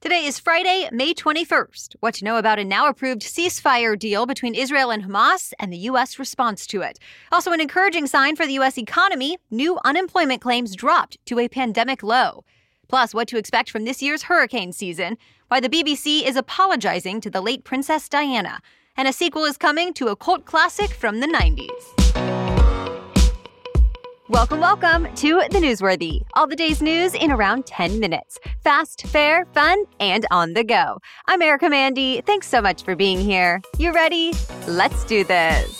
Today is Friday, May 21st. What to know about a now-approved ceasefire deal between Israel and Hamas and the U.S. response to it. Also, an encouraging sign for the U.S. economy, new unemployment claims dropped to a pandemic low. Plus, what to expect from this year's hurricane season, why the BBC is apologizing to the late Princess Diana, and a sequel is coming to a cult classic from the 90s. Welcome to The Newsworthy. All the day's news in around 10 minutes. Fast, fair, fun, and on the go. I'm Erica Mandy. Thanks so much for being here. You ready? Let's do this.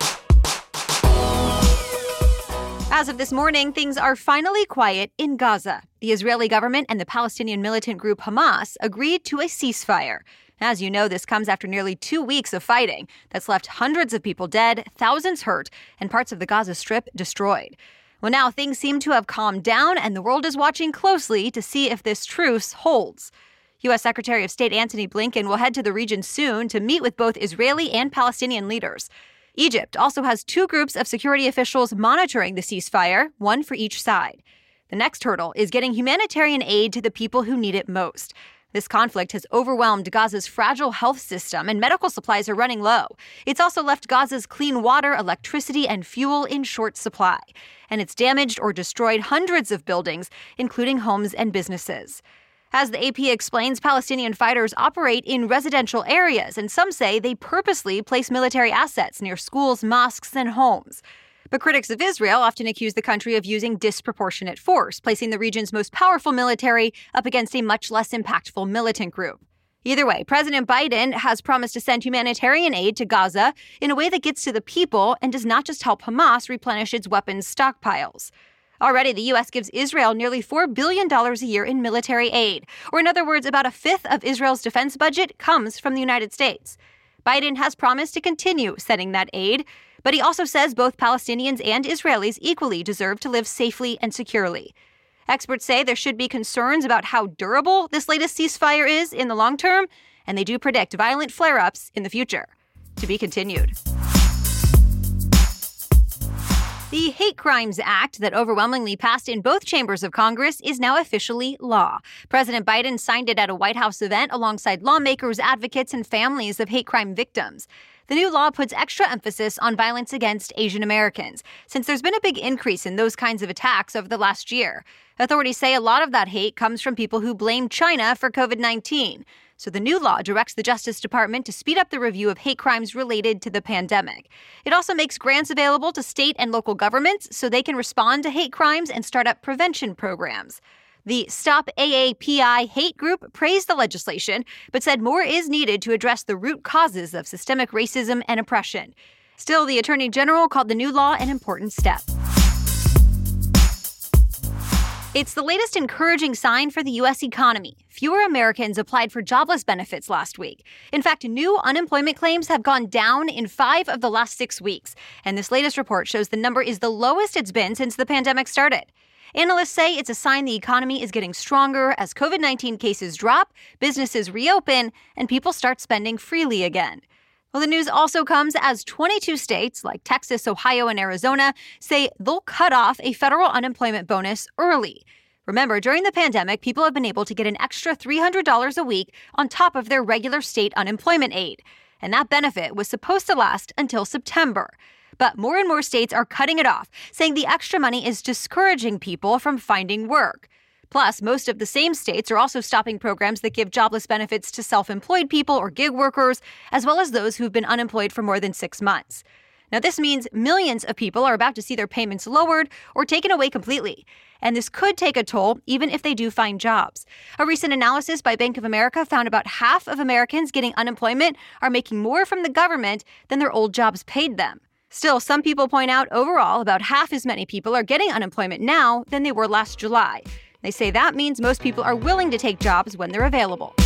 As of this morning, things are finally quiet in Gaza. The Israeli government and the Palestinian militant group Hamas agreed to a ceasefire. As you know, this comes after nearly 2 weeks of fighting that's left hundreds of people dead, thousands hurt, and parts of the Gaza Strip destroyed. Well, now things seem to have calmed down, and the world is watching closely to see if this truce holds. U.S. Secretary of State Antony Blinken will head to the region soon to meet with both Israeli and Palestinian leaders. Egypt also has 2 groups of security officials monitoring the ceasefire, one for each side. The next hurdle is getting humanitarian aid to the people who need it most. This conflict has overwhelmed Gaza's fragile health system, and medical supplies are running low. It's also left Gaza's clean water, electricity, and fuel in short supply. And it's damaged or destroyed hundreds of buildings, including homes and businesses. As the AP explains, Palestinian fighters operate in residential areas, and some say they purposely place military assets near schools, mosques, and homes. But critics of Israel often accuse the country of using disproportionate force, placing the region's most powerful military up against a much less impactful militant group. Either way, President Biden has promised to send humanitarian aid to Gaza in a way that gets to the people and does not just help Hamas replenish its weapons stockpiles. Already, the U.S. gives Israel nearly $4 billion a year in military aid, or in other words, about a fifth of Israel's defense budget comes from the United States. Biden has promised to continue sending that aid, but he also says both Palestinians and Israelis equally deserve to live safely and securely. Experts say there should be concerns about how durable this latest ceasefire is in the long term, and they do predict violent flare-ups in the future. To be continued. The Hate Crimes Act that overwhelmingly passed in both chambers of Congress is now officially law. President Biden signed it at a White House event alongside lawmakers, advocates, and families of hate crime victims. The new law puts extra emphasis on violence against Asian Americans, since there's been a big increase in those kinds of attacks over the last year. Authorities say a lot of that hate comes from people who blame China for COVID-19. So the new law directs the Justice Department to speed up the review of hate crimes related to the pandemic. It also makes grants available to state and local governments so they can respond to hate crimes and start up prevention programs. The Stop AAPI hate group praised the legislation, but said more is needed to address the root causes of systemic racism and oppression. Still, the Attorney General called the new law an important step. It's the latest encouraging sign for the U.S. economy. Fewer Americans applied for jobless benefits last week. In fact, new unemployment claims have gone down in 5 of the last 6 weeks. And this latest report shows the number is the lowest it's been since the pandemic started. Analysts say it's a sign the economy is getting stronger as COVID-19 cases drop, businesses reopen, and people start spending freely again. Well, the news also comes as 22 states, like Texas, Ohio, and Arizona, say they'll cut off a federal unemployment bonus early. Remember, during the pandemic, people have been able to get an extra $300 a week on top of their regular state unemployment aid. And that benefit was supposed to last until September. But more and more states are cutting it off, saying the extra money is discouraging people from finding work. Plus, most of the same states are also stopping programs that give jobless benefits to self-employed people or gig workers, as well as those who've been unemployed for more than 6 months. Now, this means millions of people are about to see their payments lowered or taken away completely. And this could take a toll even if they do find jobs. A recent analysis by Bank of America found about half of Americans getting unemployment are making more from the government than their old jobs paid them. Still, some people point out overall about half as many people are getting unemployment now than they were last July. They say that means most people are willing to take jobs when they're available.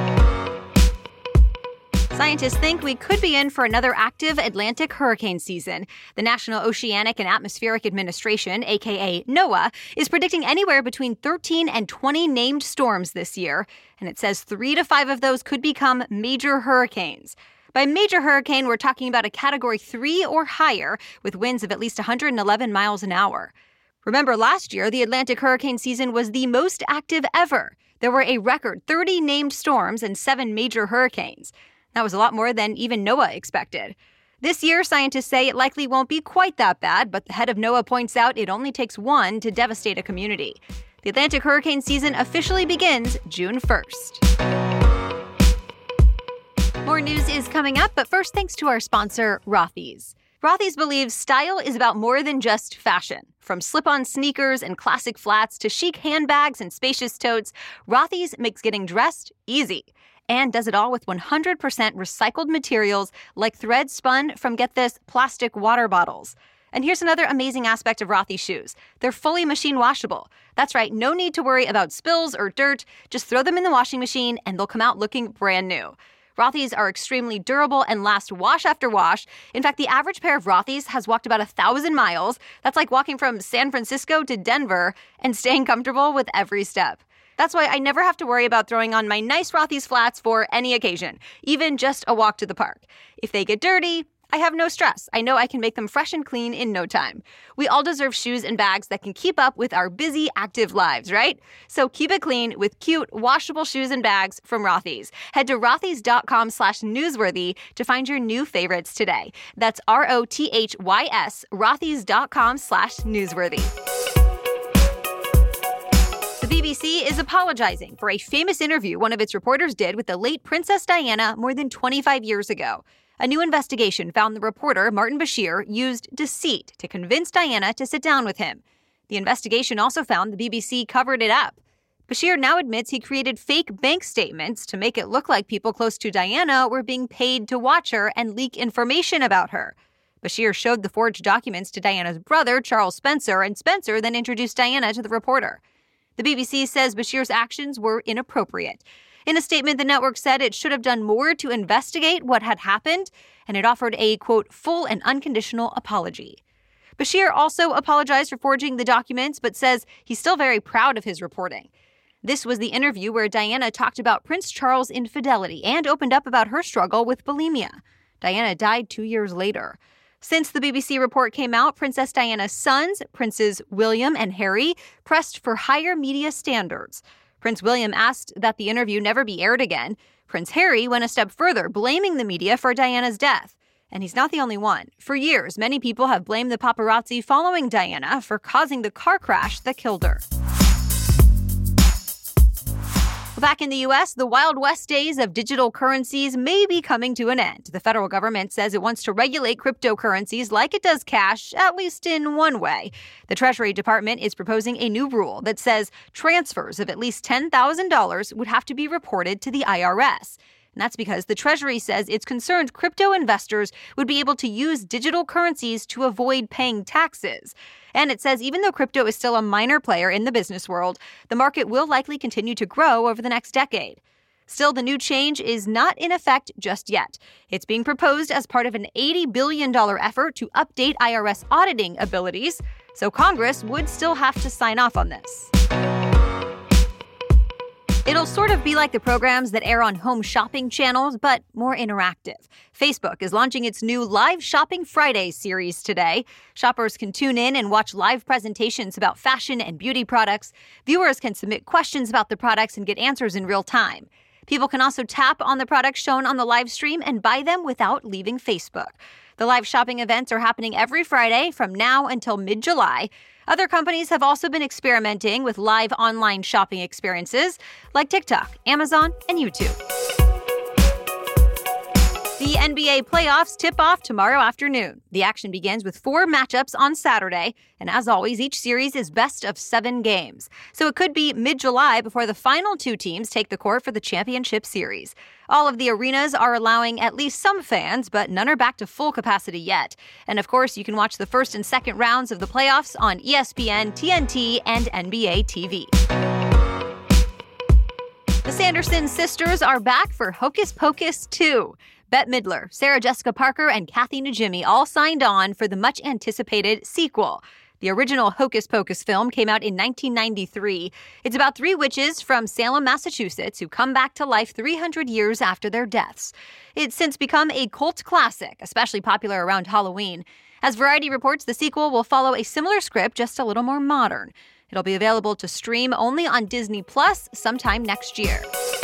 Scientists think we could be in for another active Atlantic hurricane season. The National Oceanic and Atmospheric Administration, aka NOAA, is predicting anywhere between 13 and 20 named storms this year, and it says 3 to 5 of those could become major hurricanes. By major hurricane, we're talking about a Category 3 or higher with winds of at least 111 miles an hour. Remember, last year, the Atlantic hurricane season was the most active ever. There were a record 30 named storms and 7 major hurricanes. That was a lot more than even NOAA expected. This year, scientists say it likely won't be quite that bad, but the head of NOAA points out it only takes one to devastate a community. The Atlantic hurricane season officially begins June 1st. More news is coming up, but first, thanks to our sponsor, Rothy's. Rothy's believes style is about more than just fashion. From slip-on sneakers and classic flats to chic handbags and spacious totes, Rothy's makes getting dressed easy and does it all with 100% recycled materials like thread spun from, get this, plastic water bottles. And here's another amazing aspect of Rothy's shoes. They're fully machine washable. That's right, no need to worry about spills or dirt. Just throw them in the washing machine and they'll come out looking brand new. Rothy's are extremely durable and last wash after wash. In fact, the average pair of Rothy's has walked about 1,000 miles. That's like walking from San Francisco to Denver and staying comfortable with every step. That's why I never have to worry about throwing on my nice Rothy's flats for any occasion, even just a walk to the park. If they get dirty, I have no stress. I know I can make them fresh and clean in no time. We all deserve shoes and bags that can keep up with our busy, active lives, right? So keep it clean with cute, washable shoes and bags from Rothy's. Head to rothys.com/newsworthy to find your new favorites today. That's ROTHYS, rothys.com/newsworthy. The BBC is apologizing for a famous interview one of its reporters did with the late Princess Diana more than 25 years ago. A new investigation found the reporter, Martin Bashir, used deceit to convince Diana to sit down with him. The investigation also found the BBC covered it up. Bashir now admits he created fake bank statements to make it look like people close to Diana were being paid to watch her and leak information about her. Bashir showed the forged documents to Diana's brother, Charles Spencer, and Spencer then introduced Diana to the reporter. The BBC says Bashir's actions were inappropriate. In a statement, the network said it should have done more to investigate what had happened, and it offered a, quote, full and unconditional apology. Bashir also apologized for forging the documents, but says he's still very proud of his reporting. This was the interview where Diana talked about Prince Charles' infidelity and opened up about her struggle with bulimia. Diana died 2 years later. Since the BBC report came out, Princess Diana's sons, Princes William and Harry, pressed for higher media standards. Prince William asked that the interview never be aired again. Prince Harry went a step further, blaming the media for Diana's death. And he's not the only one. For years, many people have blamed the paparazzi following Diana for causing the car crash that killed her. Back in the U.S., the Wild West days of digital currencies may be coming to an end. The federal government says it wants to regulate cryptocurrencies like it does cash, at least in one way. The Treasury Department is proposing a new rule that says transfers of at least $10,000 would have to be reported to the IRS. And that's because the Treasury says it's concerned crypto investors would be able to use digital currencies to avoid paying taxes. And it says even though crypto is still a minor player in the business world, the market will likely continue to grow over the next decade. Still, the new change is not in effect just yet. It's being proposed as part of an $80 billion effort to update IRS auditing abilities, so Congress would still have to sign off on this. It'll sort of be like the programs that air on home shopping channels, but more interactive. Facebook is launching its new Live Shopping Friday series today. Shoppers can tune in and watch live presentations about fashion and beauty products. Viewers can submit questions about the products and get answers in real time. People can also tap on the products shown on the live stream and buy them without leaving Facebook. The live shopping events are happening every Friday from now until mid-July. Other companies have also been experimenting with live online shopping experiences like TikTok, Amazon, and YouTube. The NBA playoffs tip off tomorrow afternoon. The action begins with 4 matchups on Saturday, and as always, each series is best of 7 games. So it could be mid-July before the final 2 teams take the court for the championship series. All of the arenas are allowing at least some fans, but none are back to full capacity yet. And of course, you can watch the first and second rounds of the playoffs on ESPN, TNT, and NBA TV. The Sanderson sisters are back for Hocus Pocus 2. Bette Midler, Sarah Jessica Parker, and Kathy Najimy all signed on for the much-anticipated sequel. The original Hocus Pocus film came out in 1993. It's about 3 witches from Salem, Massachusetts, who come back to life 300 years after their deaths. It's since become a cult classic, especially popular around Halloween. As Variety reports, the sequel will follow a similar script, just a little more modern. It'll be available to stream only on Disney Plus sometime next year.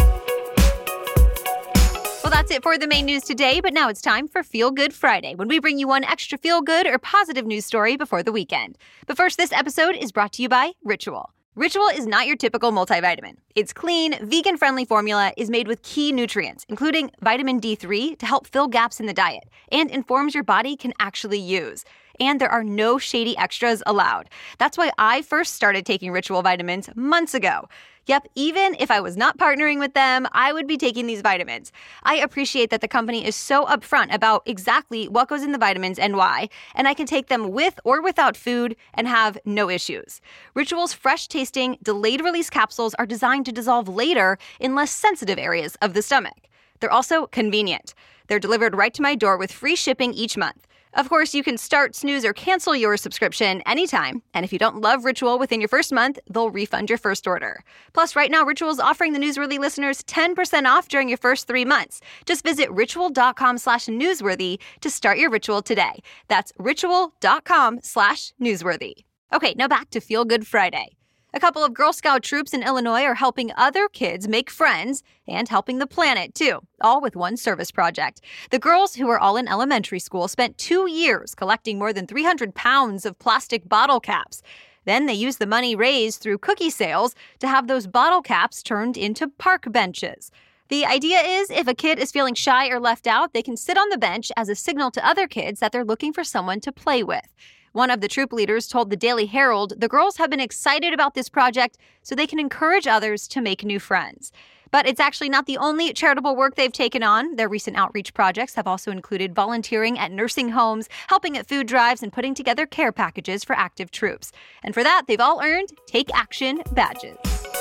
Well, that's it for the main news today, but now it's time for Feel Good Friday, when we bring you one extra feel-good or positive news story before the weekend. But first, this episode is brought to you by Ritual. Ritual is not your typical multivitamin. Its clean, vegan-friendly formula is made with key nutrients, including vitamin D3 to help fill gaps in the diet, and informs your body can actually use. And there are no shady extras allowed. That's why I first started taking Ritual vitamins months ago. Yep, even if I was not partnering with them, I would be taking these vitamins. I appreciate that the company is so upfront about exactly what goes in the vitamins and why, and I can take them with or without food and have no issues. Ritual's fresh-tasting, delayed-release capsules are designed to dissolve later in less sensitive areas of the stomach. They're also convenient. They're delivered right to my door with free shipping each month. Of course, you can start, snooze, or cancel your subscription anytime. And if you don't love Ritual within your first month, they'll refund your first order. Plus, right now, Ritual is offering the Newsworthy listeners 10% off during your first 3 months. Just visit ritual.com/newsworthy to start your Ritual today. That's ritual.com/newsworthy. Okay, now back to Feel Good Friday. A couple of Girl Scout troops in Illinois are helping other kids make friends and helping the planet, too, all with one service project. The girls, who are all in elementary school, spent 2 years collecting more than 300 pounds of plastic bottle caps. Then they used the money raised through cookie sales to have those bottle caps turned into park benches. The idea is if a kid is feeling shy or left out, they can sit on the bench as a signal to other kids that they're looking for someone to play with. One of the troop leaders told the Daily Herald the girls have been excited about this project so they can encourage others to make new friends. But it's actually not the only charitable work they've taken on. Their recent outreach projects have also included volunteering at nursing homes, helping at food drives, and putting together care packages for active troops. And for that, they've all earned Take Action badges.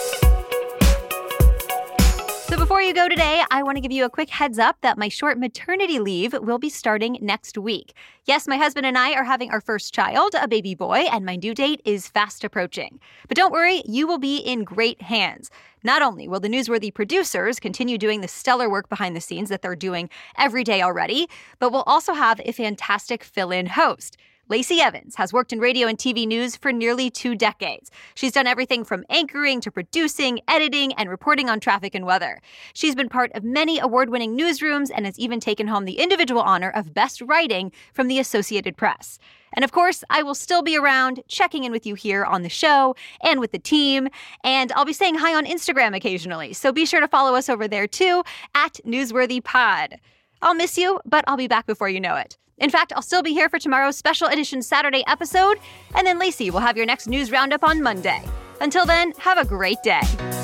So before you go today, I want to give you a quick heads up that my short maternity leave will be starting next week. Yes, my husband and I are having our first child, a baby boy, and my due date is fast approaching. But don't worry, you will be in great hands. Not only will the Newsworthy producers continue doing the stellar work behind the scenes that they're doing every day already, but we'll also have a fantastic fill-in host. Lacey Evans has worked in radio and TV news for nearly 2 decades. She's done everything from anchoring to producing, editing, and reporting on traffic and weather. She's been part of many award-winning newsrooms and has even taken home the individual honor of Best Writing from the Associated Press. And of course, I will still be around checking in with you here on the show and with the team. And I'll be saying hi on Instagram occasionally. So be sure to follow us over there too, @NewsworthyPod. I'll miss you, but I'll be back before you know it. In fact, I'll still be here for tomorrow's special edition Saturday episode, and then Lacey will have your next news roundup on Monday. Until then, have a great day.